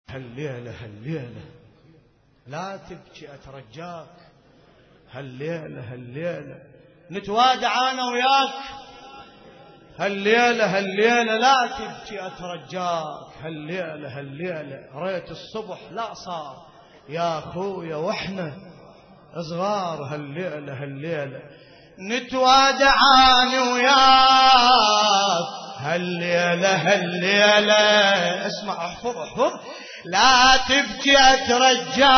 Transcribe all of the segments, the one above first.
هالليلة هالليلة لا تبكي أترجاك، هالليلة هالليلة نتوادع أنا وياك، هالليلة هالليلة لا تبكي أترجاك، هالليلة هالليلة ريت الصبح لا صار يا أخويا وإحنا صغار، هالليلة هالليلة نتوادع أنا وياك، هالليلة هالليلة اسمع احفظ لا تبكي أترجاك،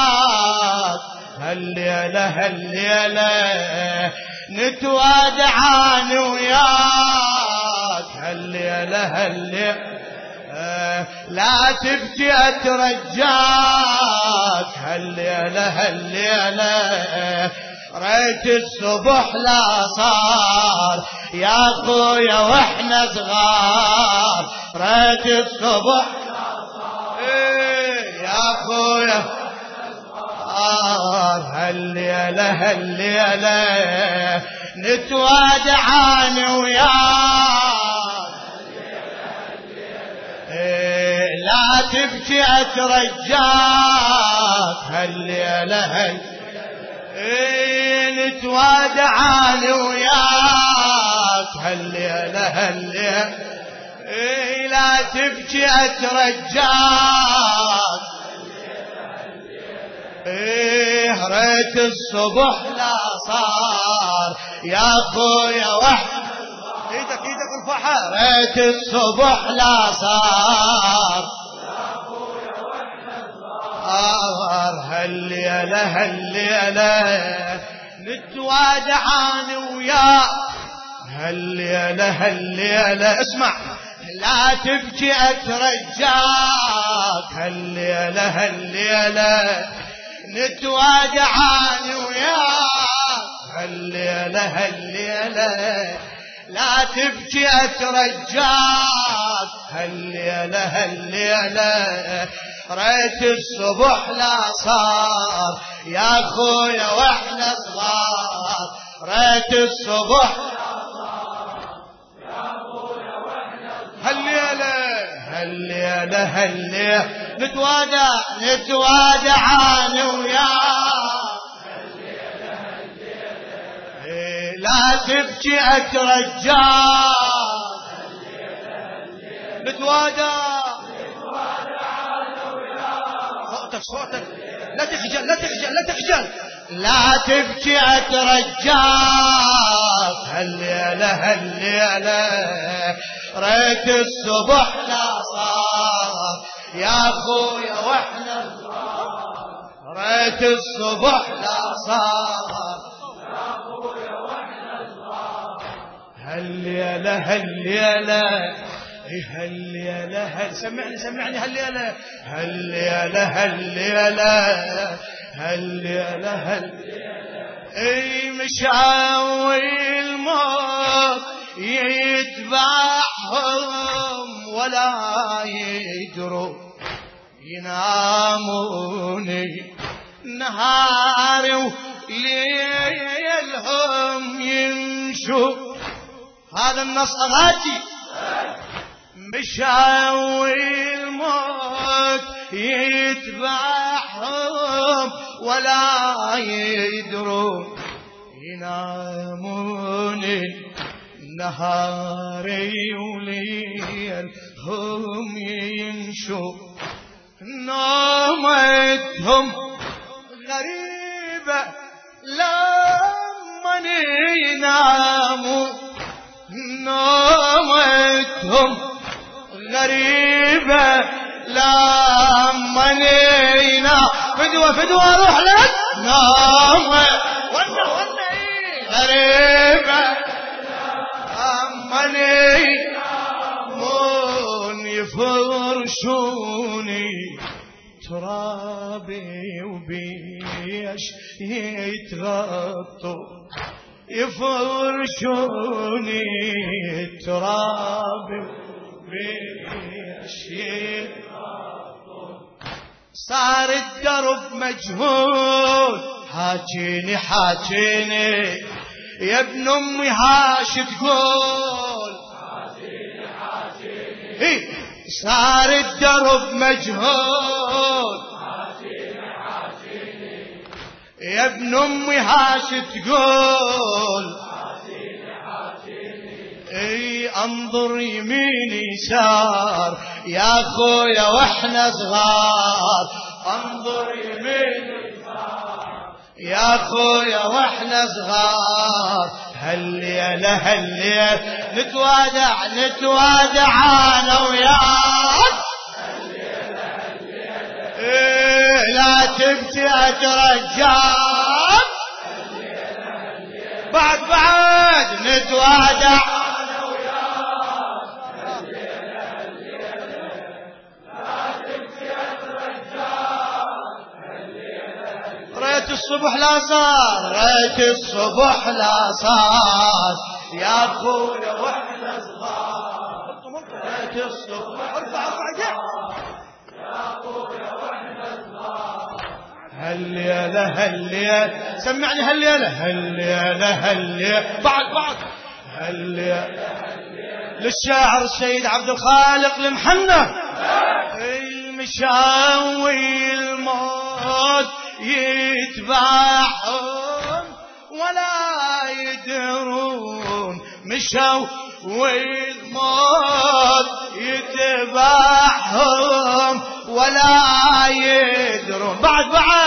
هالليلة هالليلة نتوادع أنا وياك، هالليلة هالليلة لا تبكي أترجاك، هالليلة هالليلة ريت الصبح لا صار يا أخويا وإحنا صغار، ريت الصبح لا صار يا أخويا هالليلة هالليلة نتوادع أنا وياك، لا تبكي أترجاك، هالليلة هالليلة نتوادع أنا وياك، هالليلة هالليلة لا تبكي أترجاك، ريت الصبح لا صار يا أخويا وإحنا ايدك ارفعها، ريت الصبح لا صار يا أخويا وإحنا صغار، هالليلة هالليلة نتوادع أنا وياك، هالليلة هالليلة اسمع لا تبكي أترجاك، هالليلة هالليلة نتوادع أنا وياك، هالليلة هالليلة لا تبكي أترجاك، هالليلة هالليلة ريت الصبح لا صار يا أخويا وإحنا صغار، ريت الصبح لا صار يا أخويا وإحنا صغار، هالليلة هالليلة هالليلة نتوادع أنا وياك، هالليلة هالليلة لا تبكي أترجاك، هالليلة هالليلة نتوادع أنا وياك، صوتك لا تخجل لا تخجل لا تخجل، لا تبكي أترجاك، هالليلة هالليلة ريت الصبح لا صار يا أخويا وإحنا صغار، ريت الصبح لا صار يا أخويا وإحنا صغار، هالليلة هالليلة هالليلة سمعني هالليلة هالليلة هالليلة هالليلة هالليلة مشاوي الموت يتبعهم ولا يدروا يناموني نهاري وليلهم يمشوا، هذا النص غاتي مشاوي الموت يتبعهم ولا يدروا يناموني نهاري وليلهم يمشوا، نومتهم غريبة لما يناموا، نومتهم غريبة لما ينام، فدوة روح لك نومة غريبة لما ينامون يفرشوني ترابي وبيش يتغطوا، يفرشوني ترابي وبيش يتغطوا، صار الدرب مجهول، حاجيني حاجيني يا ابن امي هاش تقول، حاجيني حاجيني صار الدرب مجهول يا ابن امي هاش تقول اي انظر يمين يسار يا خويا واحنا صغار انظر يمين يسار يا خويا واحنا صغار هالليلة هالليل نتوادع انا وياك إيه لا تبكي اترجاك بعد نتوادع انا وياك لا تبكي اترجاك ريت الصبح لا صار ريت الصبح لا صار يا اخويا واحنا صغار ريت الصبح ارفع يا اخويا واحنا صغار هالليلة سمعني هالليلة بعد هالليلة للشاعر السيد عبد الخالق المحنة المشاوي الموت يتبعهم ولا يدرون مشاوي الموت يتبعهم ولا يدرون بعد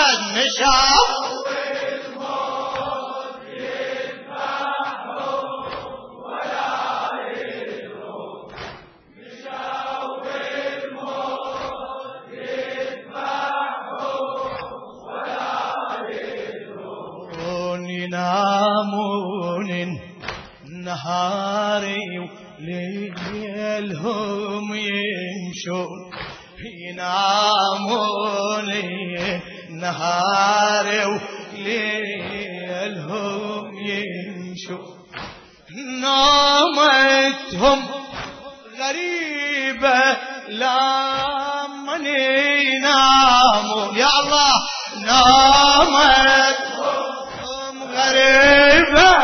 مشاوي الموت يتبعهم ولا يدرون مشاوي الموت يتبعهم ولا يدرون ينامون نهاري وليلهم يمشون ينامون نهاري وليلهم يمشون نومتهم غريبة لمن ينامون يا الله نومتهم غريبة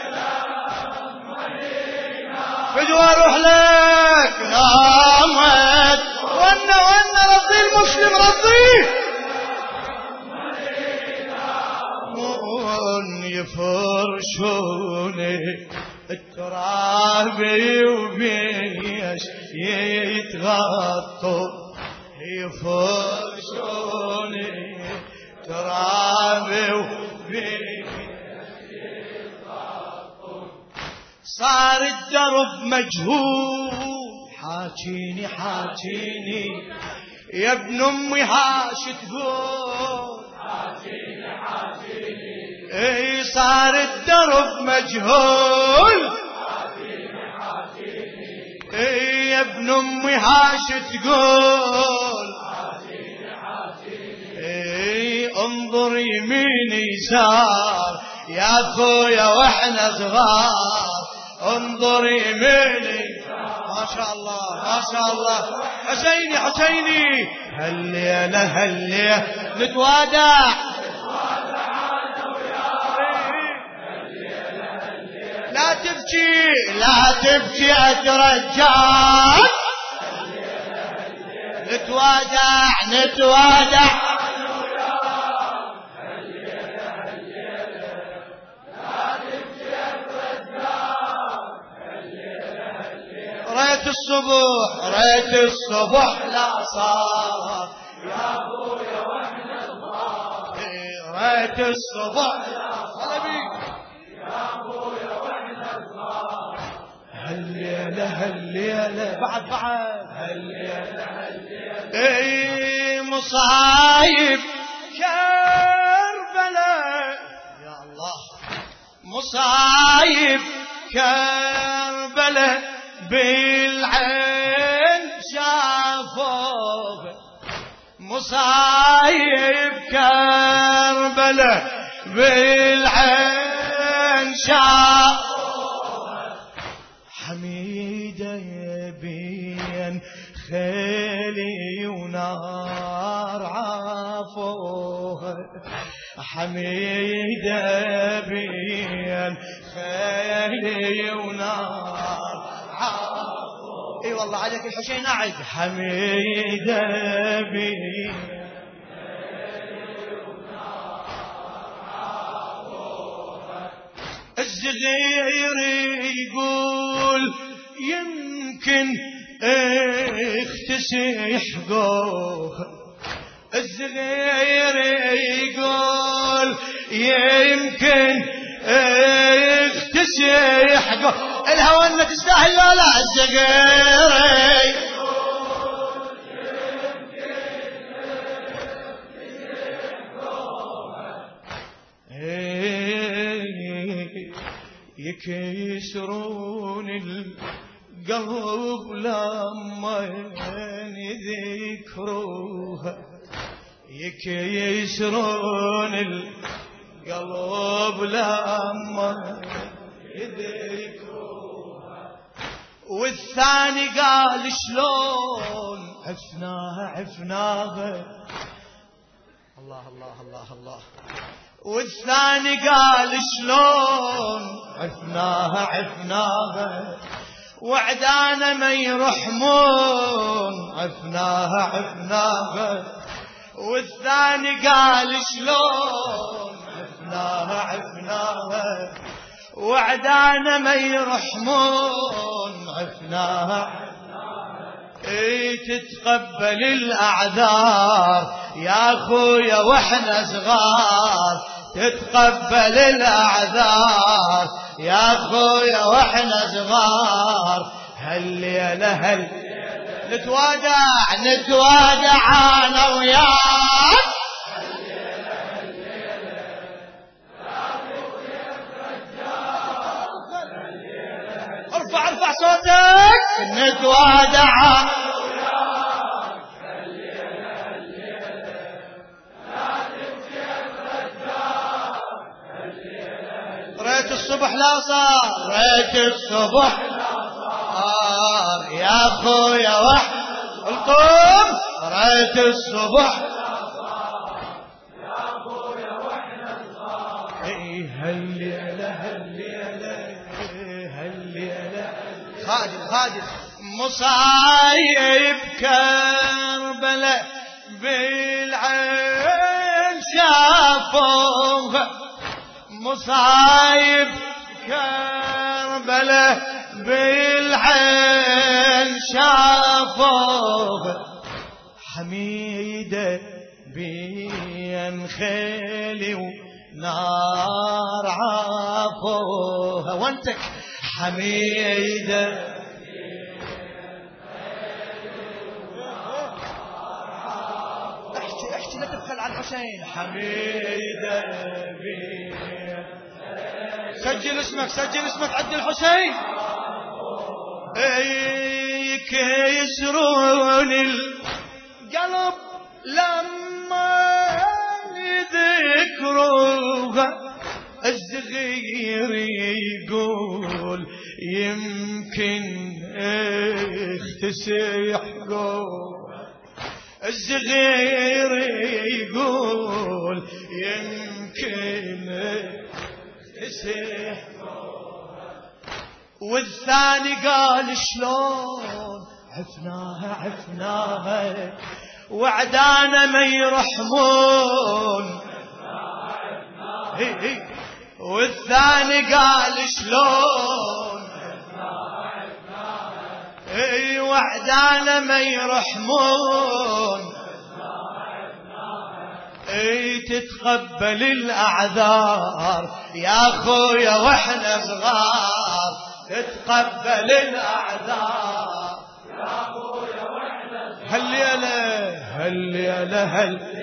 بدو اروح لك نامت وانا رضي المسلم رضي يفرشوني الترابي وبيش يتغطوا يفرشوني ترابي وبيش صار الدرب مجهول حاجيني يا ابن امي هاش تقول حاجيني اي صار الدرب مجهول حاجيني اي يا ابن امي هاش تقول حاجيني اي انظر يمين يسار يا اخويا واحنا صغار انظر يميني ما شاء الله حسيني هالليلة نتوادع لا تبكي اترجاك نتوادع ريت الصبح لا صار يا ابويا واحنا صغار ريت الصبح لا صار يا ابويا واحنا صغار هالليلة بعد هالليلة اي مصايب كربلاء يا الله مصايب كربلاء بالعين شافوه مصايب كربلاء بالعين شافوه حميدة بين خيلي ونار عافوه حميدة بين خيلي ونار اي الله عليك الحسين أعد. حميد بي الصغير يقول يمكن اختسح قوها. الصغير يقول يمكن اختسح قوها. الهوى انك تستاهل لا لا. الصغير يكسرون القلب لما يذكروها. يكسرون القلب لما يذكروها. والثاني قال شلون عفناها عفناها. الله الله الله الله. والثاني قال شلون عفناها عفناها. وعدانا ما يرحمون عفناها عفناها. والثاني قال شلون عفناها عفناها. وعدانا ما يرحمون عفناها عفناها. تتقبل الأعذار يا أخويا وإحنا صغار. تتقبل الأعذار يا أخويا وإحنا صغار. هالليلة هل نتوادع أنا وياك. ارفع صوتك. نتوادع ريت الصبح لا صار. ريت الصبح صار يا أخويا القوم. ريت الصبح يا أخويا وإحنا صغار. هالليلة خادم مصايب كربلاء بالعين شافوها. مصايب كربلاء بالعين شافوها. حميدة بين خيلي ونار عافوها. وانتك حميدة احكي لا تبخل على الحسين. حميدة سجل اسمك عبد الحسين. يكسرون القلب لما يذكروها. الصغير يقول يمكن اختسح قوها. الصغير يقول يمكن اختسح قوها. والثاني قال شلون عفناها عفناها. وعدانا ما يرحمون. والثاني قال شلون وعدانا ما يرحمون. تتقبل الأعذار يا أخويا وإحنا صغار. تتقبل الأعذار يا أخويا وإحنا صغار. هالليلة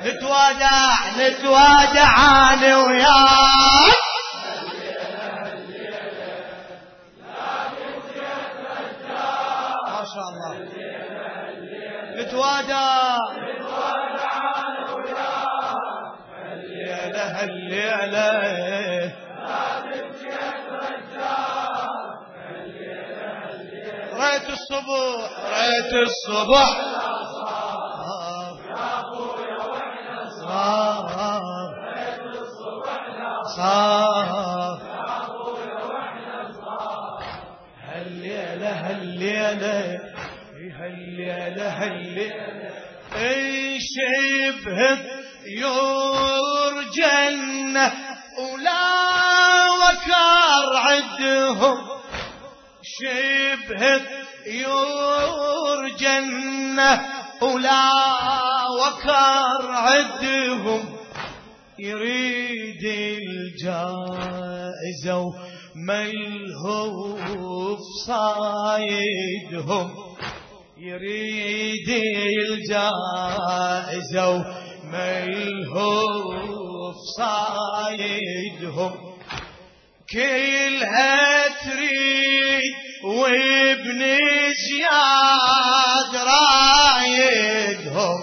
نتوادع أنا وياك. ما شاء الله. نتوادع أنا وياك. هالليلة ريت الصبح صار. هالليلة هالليلة شبه طيور جنة ولا وكر عدهم شبه طيور جنة ولا وكر عدهم يريد الجائزة وملهوف صايدهم يريد الجائزة وملهوف صايدهم كلها تريد وابن زياد رايدهم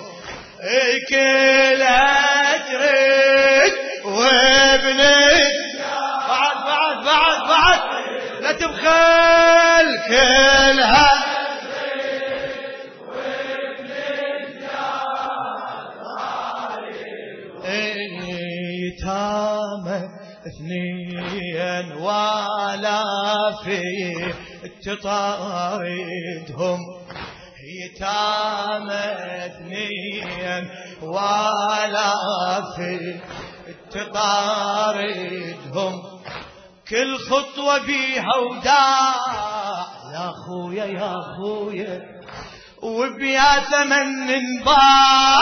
كلها تريد وابن بعد لا تبخل كلها يتامى اثنين ولا في تطاردهم يتامى اثنين ولا في تطاردهم كل خطوة بيها وداع يا خويا يا خويا وبيا ثمن انباع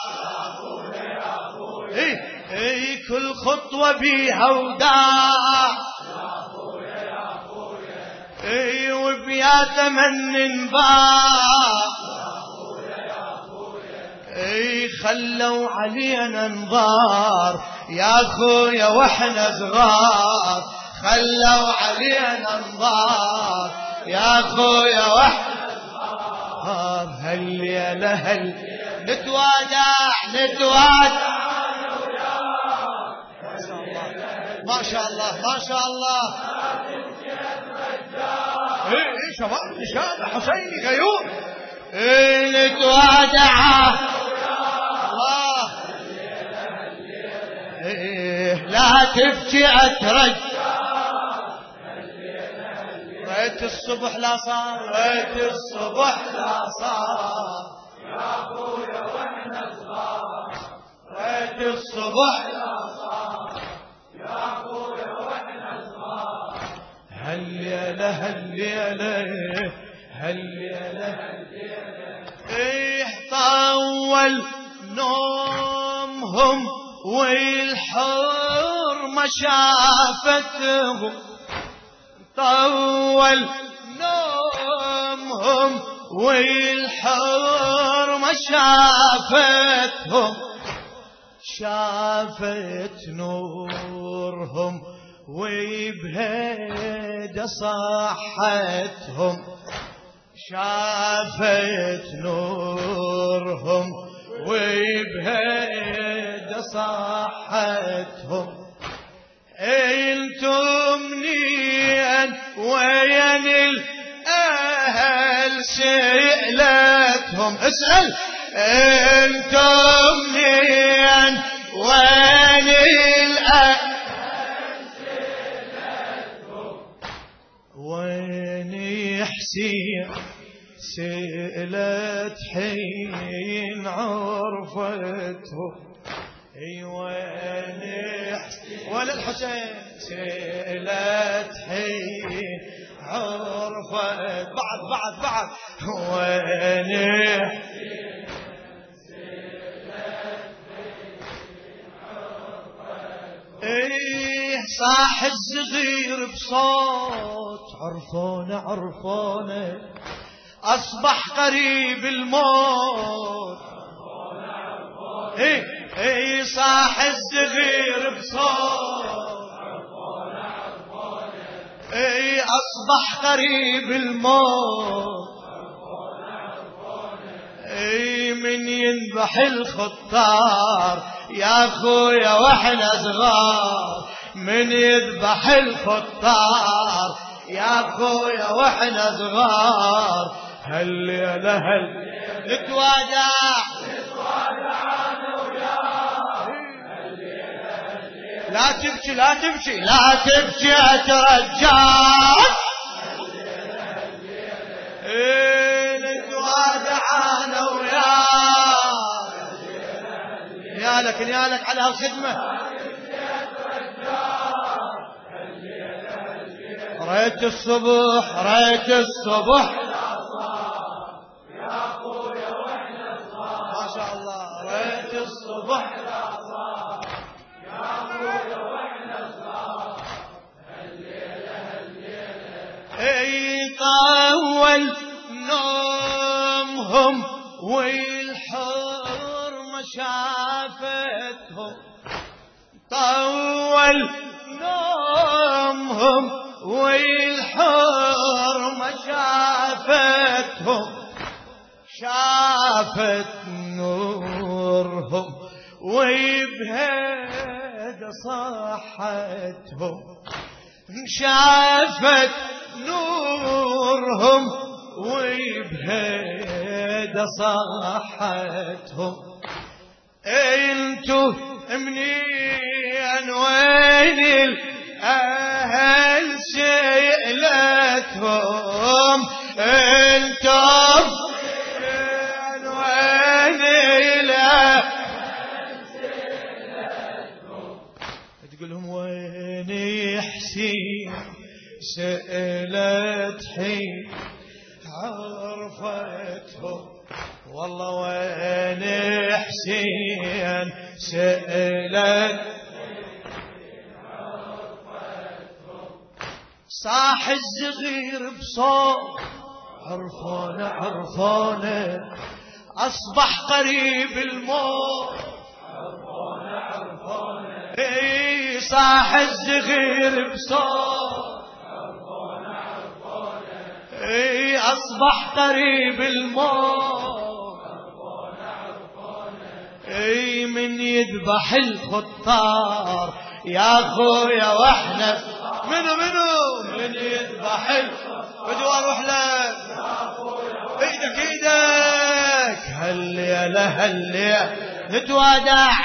كل خطوة بيها وداع وبيا ثمن انباع خلوا علينا انظار يا خويا واحنا صغار خلوا علينا انظار يا خويا واحنا صغار هالليلة نتوادع ما شاء الله ما شاء الله شباب حسيني غيور نتوادع الله لا تبكي اترج ريت الصبح لا صار ريت الصبح لا صار يا ابويا واحنا صغار ريت الصبح لا صار يا ابويا واحنا صغار هالليلة طول نومهم والحور ما شافتهم طول نومهم والحور ما شافتهم شافت نورهم وبهدى صحتهم شافت نورهم وبهدى صحتهم انتم منين وين الاهل سئلتهم اسأل انتم منين وين الاهل وين حسين سئلت حين عرفته وين حسين ولا الحسين سئلت حين عرفت بعد وين حسين سئلت حين عرفت صاح الصغير بصوت عرفونا أصبح قريب الموت صاح الصغير بصوت أصبح قريب الموت من ينبح الخطار يا خويا واحنا صغار من يذبح الخطار يا خويا واحنا صغار هالليلة نتوادع انا وياك لا تبكي اترجاك نتوادع انا نيالك على هالخدمة. ريت الصبح ما شاء الله. ريت الصبح طول نومهم والحر ما شافتهم. طول نومهم والحر ما شافتهم. شافت نورهم وبهد صحتهم. شافت نورهم وبهد صحتهم. انتو منين وين الاهل سئلتهم؟ انتو منين وين الاهل سئلتهم؟ تقولهم وين حسين؟ سئلت حين عرفتهم. والله وين حسين؟ سئلت عرفتهم. صاح الصغير بصوت عرفونه أصبح قريب الموت. عرفونه صاح الصغير بصوت أصبح قريب الموت. من يذبح الخطار يا خويا واحنا منو من يذبح بدو اروح لك ايدك هالليلة نتوادع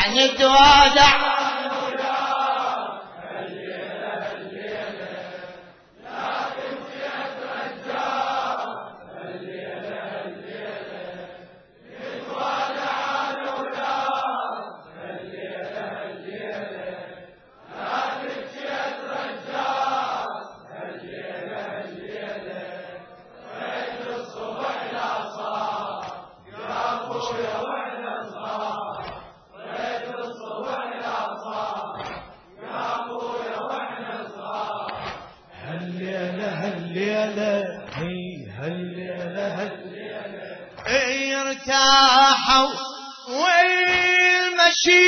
ارتاحوا والمشي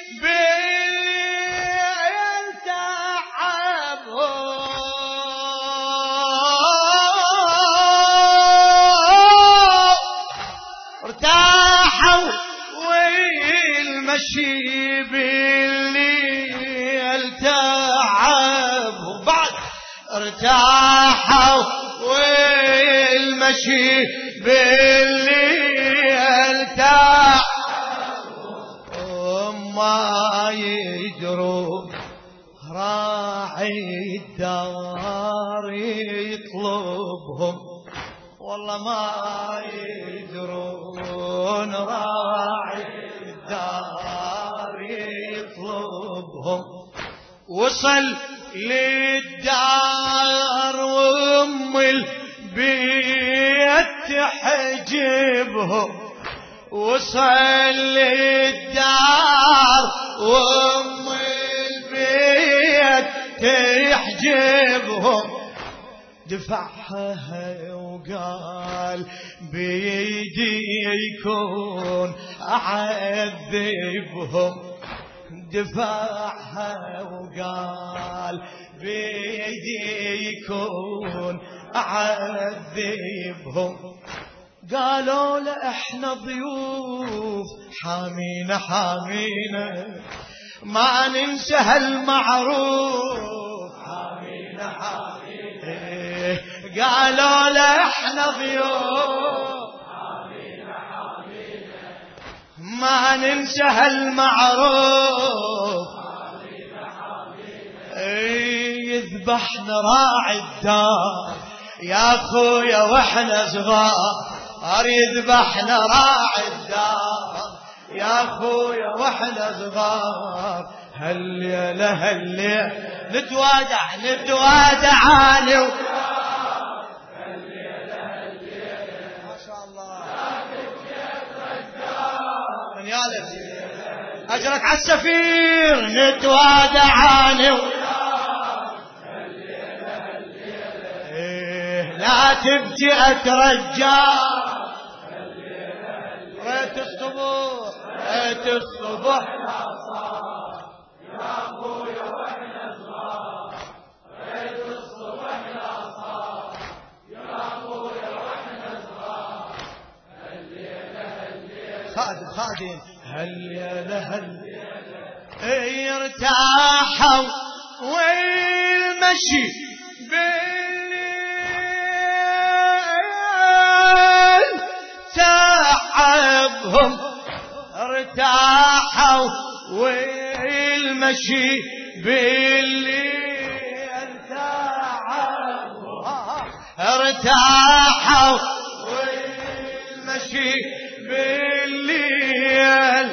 بالليل تعبهم. ارتاحوا والمشي بالليل تعبهم. بعد ارتاحوا والمشي بالليل تعبهم. ما يدرون راعي الدار يطلبهم. والله ما يدرون راعي الدار يطلبهم. وصل للدار وام البيت تحجبهم. وصل للدار وام البيت تحجبهم. دفعها وقال بيدي يكون أعذبهم. دفعها وقال بيدي يكون أعذبهم. قالوا له احنا ضيوف حامينا ما ننسى هالمعروف. حامينا قالوا له احنا ضيوف ما ننسى هالمعروف. يذبحنا راعي الدار يا خويا واحنا صغار. يذبحنا راعي الدار يا أخويا وإحنا صغار. هالليلة هالليلة نتوادع أنا ما شاء الله. من يالف أجرك على السفير. نتوادع أنا لا تبكي أترجى. ريت الصبح ريت الصبح يا أخويا وإحنا صغار. ريت الصبح لا صار. يا أخويا وإحنا صغار. هالليلة خادم هالليلة ارتاحوا والمشي بالليل تعبهم. ارتاحوا والمشي بالليل تعبهم. ارتاحوا والمشي بالليل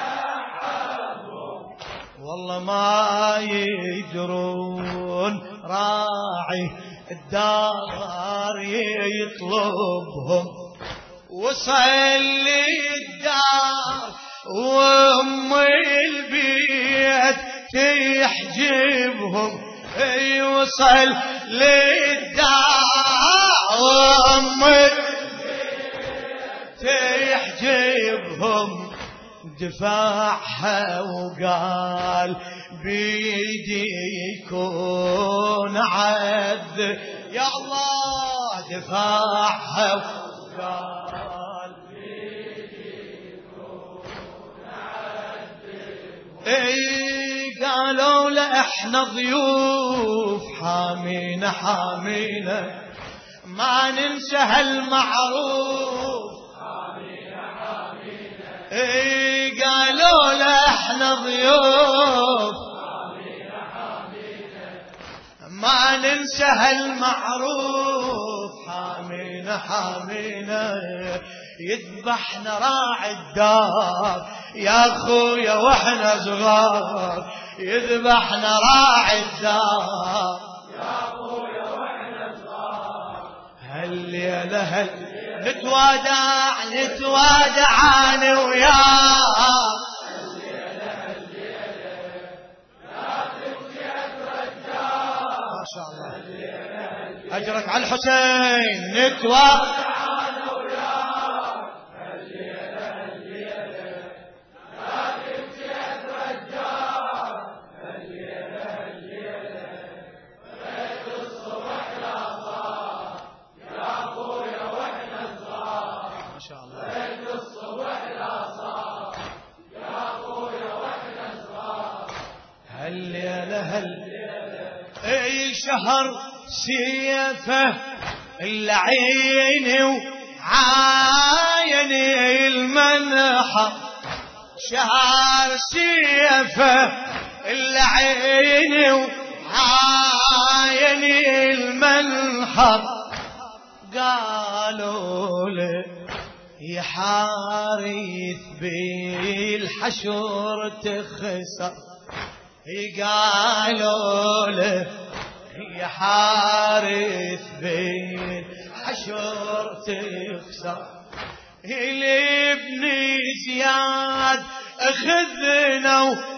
والله ما يدرون راعي الدار يطلبهم. وصل للدار وام البيت تحجبهم. وصل للدار وام البيت تحجبهم. دفعها وقال بيدي يكون عذ. يا الله دفعها وقال بيدي يكون عذ. قالوا لا احنا ضيوف حامينا ما ننسى هالمعروف. قالوا لا احنا ضيوف ما ننسى هالمعروف. حامينا يذبحنا راعي الدار. يا أخويا وإحنا صغار يذبحنا راعي الدار. يا أخويا وإحنا صغار. هالليلة نتوادع أنا وياه. ما شاء الله. أجرك على الحسين. نتوادع أنا وياه. لا تبكي أترجاك. ريت الصبح لا صار. يا أخويا وإحنا صغار. ما شاء الله. ريت الصبح لا صار. يا أخويا وإحنا صغار. هالليلة اي شهر سيفه العين وعايني المنحر. شهر سيفه العين وعايني المنحر. قالوا له يحارث بالحشر تخسر. قالوا له يحارث بالحشر تخسر. لابن زياد اخذنا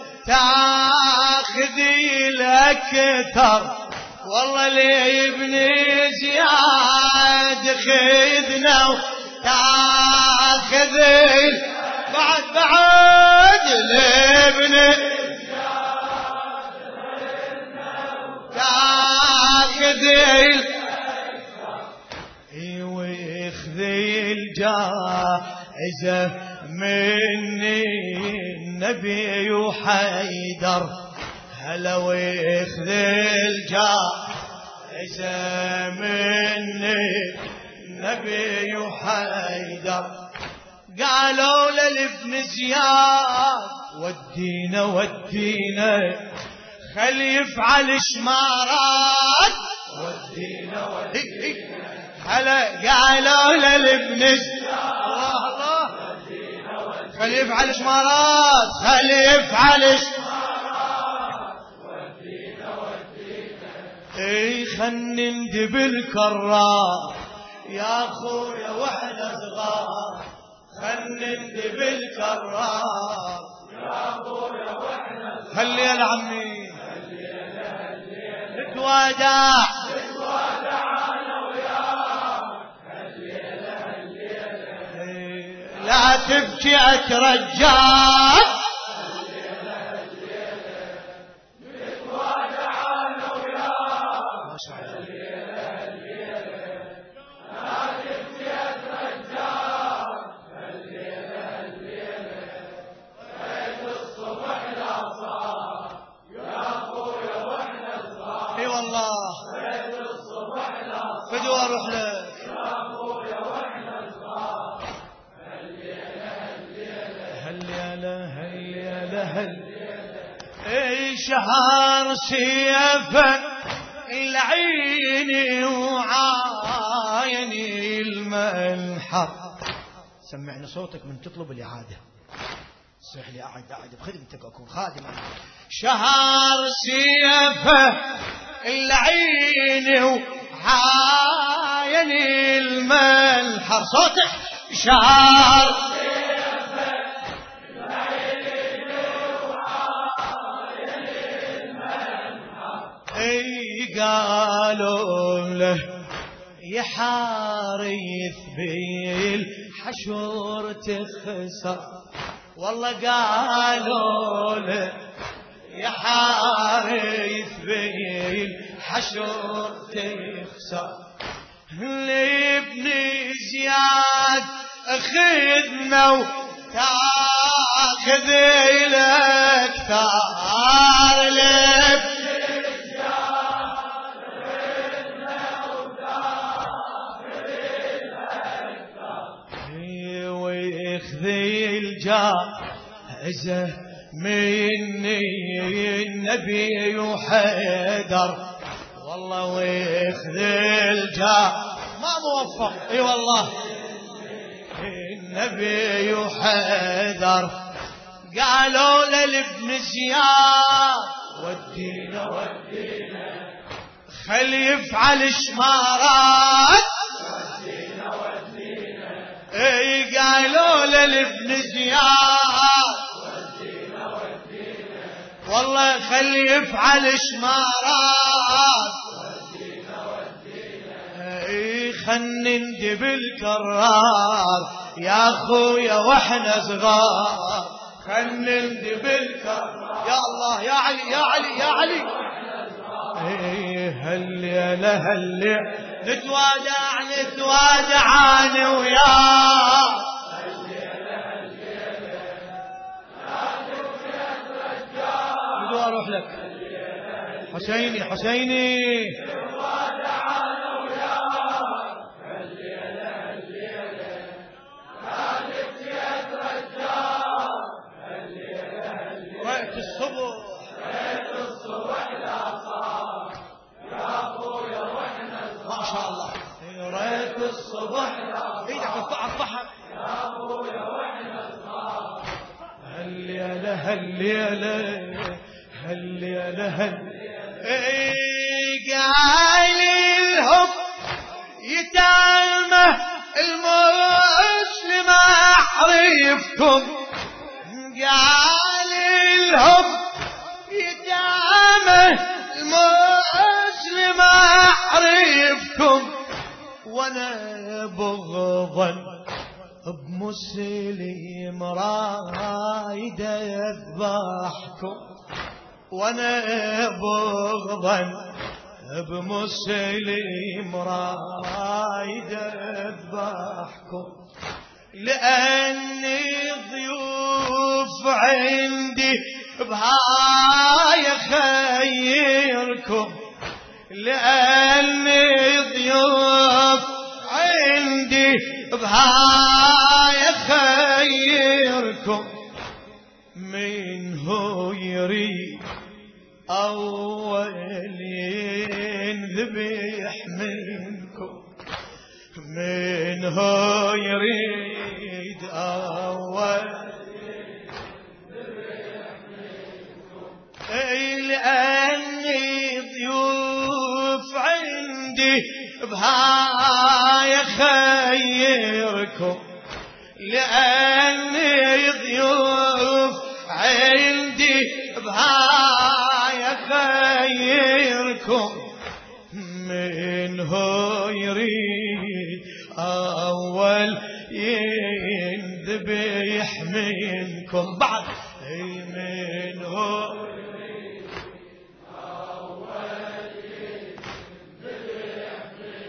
وتاخذي الاكثر. والله لابن زياد اخذنا وتاخذي بعد لابن تاخذي ويخذي الجائزة مني النبي وحيدر. هلا ويخذي الجائزة مني النبي وحيدر. قالوا لابن زياد ودينا خل يفعل شمارات. ودينا هلا قالوا لابن زياد خلي يفعل شمارات، خلي يفعل اي خلي ندب الكرار يا اخويا واحنا صغار، خلي ندب الكرار يا أخويا وإحنا خلي يا عمي نتوادع أنا وياك لا تبكي اترجاك ما شاء الله اي والله فدوى اروح لك هل اي شهر سيفك العيني وعايني المنحر. سمعني صوتك من تطلب الإعادة. صيح لي أعد بخدمتك أكون خادم. شهر سيفه العيني وعايني المنحر. صوتك شهر قالوا له يا حارث بالحشور تخسر، والله قالوا له يا حارث بالحشور تخسر، لابن زياد خدمة وتاخذ لك ثار لابن ويخذي الجائزة مني النبي وحيدر، والله ويخذي ما موفق اي والله النبي وحيدر. قالوا لابن زياد ودينا خلي يفعل شمارات، اي قالوا لابن زياد والله خلي يفعل شمارات، اي خلي ندب الكرار يا اخويا واحنا صغار، خلي ندب الكرار يا الله يا علي يا علي يا علي. اي هل نتوادع انا وياك بدو اروح لك حسيني رأيت الصبح ما شاء الله رأيت الصبح ايدك الضحك هل قال لهم يتامى المسلم احرفكم، قال لهم يتامى المسلم احرفكم، وانا بغضا بمسلم رايد اذبحكم، وانا بغضا بمسلم رايد اذبحكم، لاني ضيوف عندي بهاي خيركم، لاني ضيوف عندي بهاي خيركم، من هو يريد أول ينذبح منكم، من هو يريد أول بهاي خيركم لأني ضيوف عندي بهاي خيركم من هو يريد أول ينذبح منكم بعد من هو يريد أول ينذبح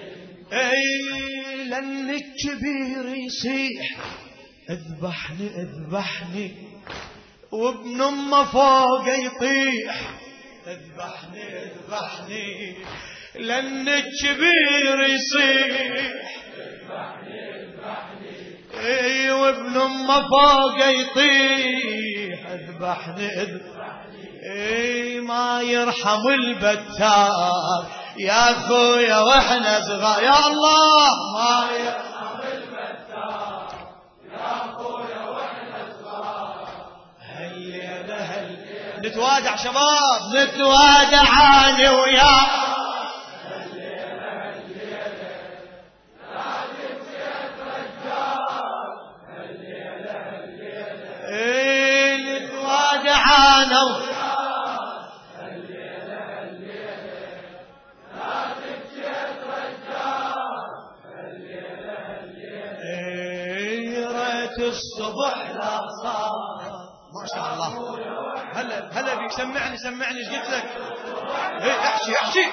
منكم لأن الكبير يصيح اذبحني اذبحني وابن امه فوق يطيح اذبحني اذبحني لأن الكبير يصيح اذبحني اذبحني اي وابن امه فوق يطيح اذبحني اذبحني اي ما يرحم البتار يا اخويا واحنا صغار يا الله ما يرحم البتار يا اخويا واحنا صغار هالليله هالليله نتوادع شباب نتوادع انا وياه الصبح لا صار ما شاء الله هلا بيك سمعني ايش قلت لك احكي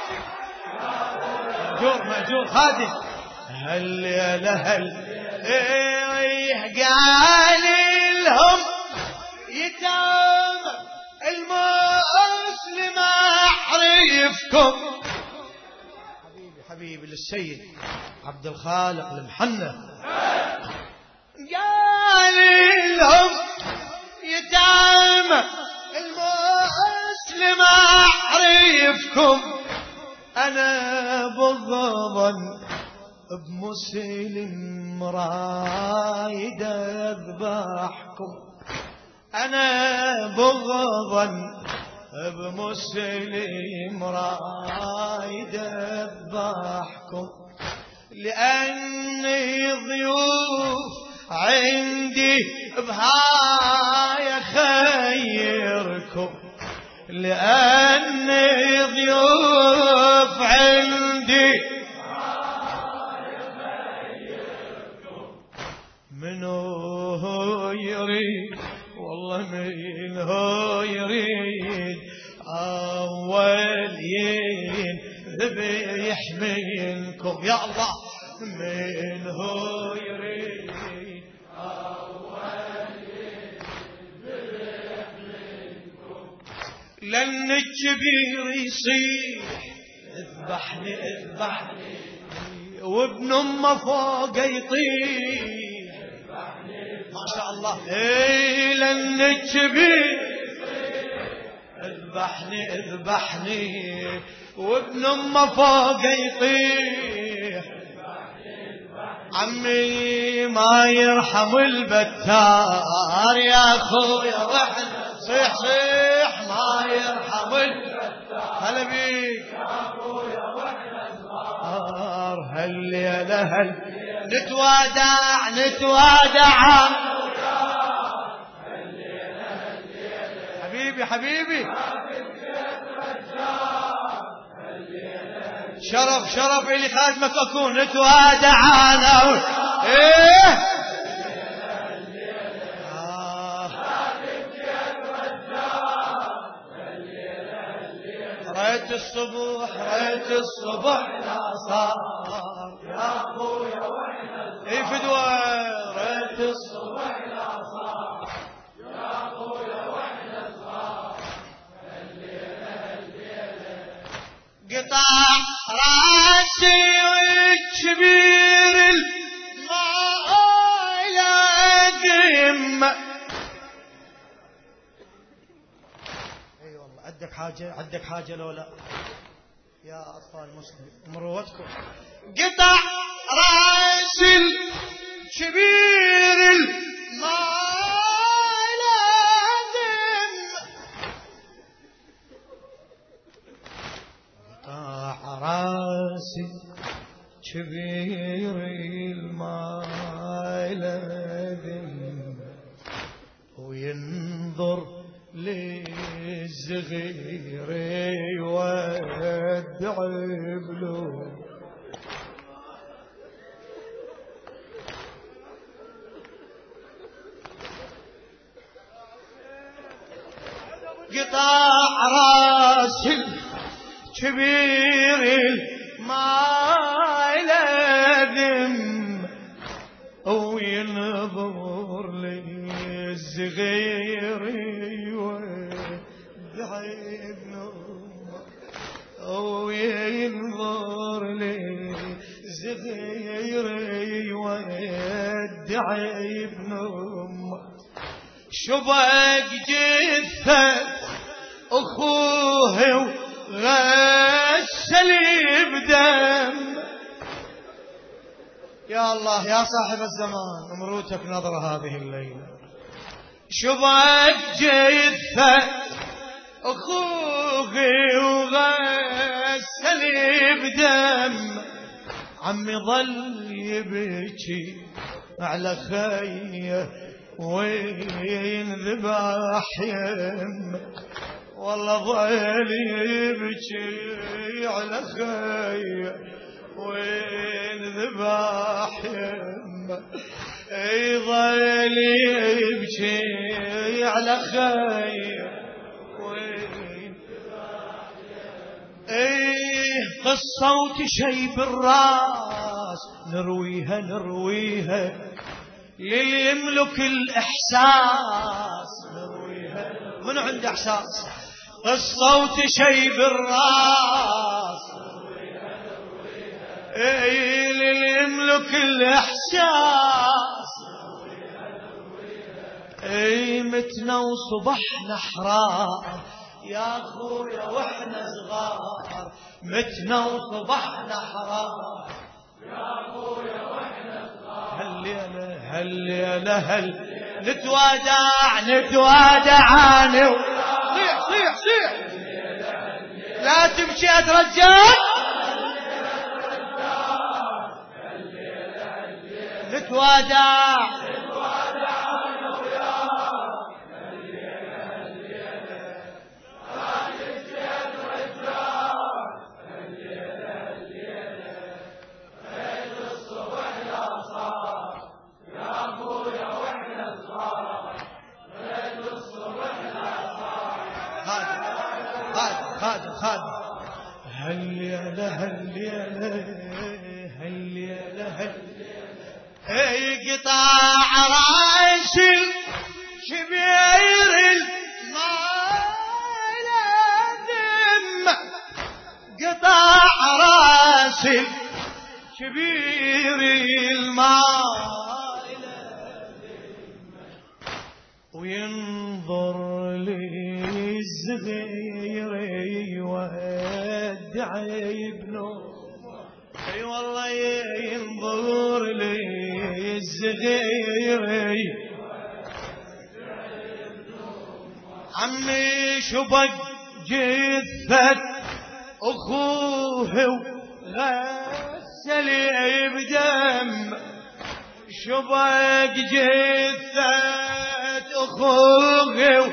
مأجور خادم هالليلة قال لهم يتام المسلم اعرفكم حبيبي للسيد عبد الخالق المحنة قال لهم يتام المسلم اعرفكم انا بغضا بمسلم رايد اذبحكم انا بغضا بمسلم رايد اذبحكم لاني ضيوف عندي بهاي خيركم لأني ضيوف عندي منو يريد والله منو يريد أول يذبح منكم يا الله منو يريد لأن الكبير يصيح اذبحني اذبحني وابن امه فوق يطيح ما شاء الله اي لأن الكبير اذبحني اذبحني وابن امه فوق يطيح عمي ما يرحم البتار يا اخويا واحنا صيح صيح ما يرحم هلا بيك يا اخويا واحنا صغار هالليله نتوادع حبيبي شرف اللي خادمك اكون نتوادع انا ايه ريت الصبح لا صار يا اخويا واحنا اي فدوى ريت الصبح لا صار يا اخويا واحنا صار هالليله قطع راسي والكبير الماء يقم عندك حاجة لولا يا أطفال مسلم مروتكم قطع راس الكبير الماء لازم قطع راس كبير المال ذنب وينظر للصغير يودع بلو قطع راس الكبير ما لازم وينظر للصغير يودع ابنه وينظر للصغير يودع ابنه شبك جثة أخوه وغسل بدم. يا الله يا صاحب الزمان أمروتك نظر هذه الليلة. شبك جثة أخوه وغسل بدم عمي ظل يبكي على خيه وينذبح يمه والله ظل يبكي على خيه وينذبح يمه ظل يبكي على خيه وينذبح يمه قصة وتشيب الراس نرويها يملك الإحساس نرويها. منو عنده إحساس؟ قصة وتشيب الراس يملك الإحساس متنا وصبحنا حرار يا أخويا وإحنا صغار متنا وصبحنا حرار يا أخويا وإحنا صغار هل نتوادع عنه صيح لا تمشي أترجال نتوادع خادم هل قطاع راس الكبير المال ذم قطاع راس الكبير المال ذم وينظر للصغير يودع ابنه اي والله ينظر للصغير عمي شبك جثة اخوه وغسل بدم شبك جثة اخوه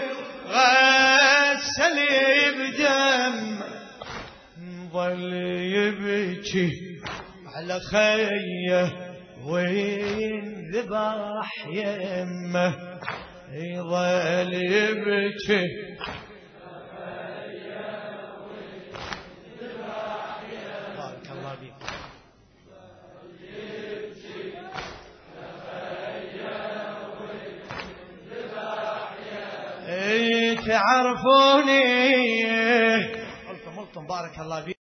وغسل بدم ظل يبكي على خيه وينذبح يمه يظل يبكي بارك الله بك. تعرفوني ملطم بارك الله بك.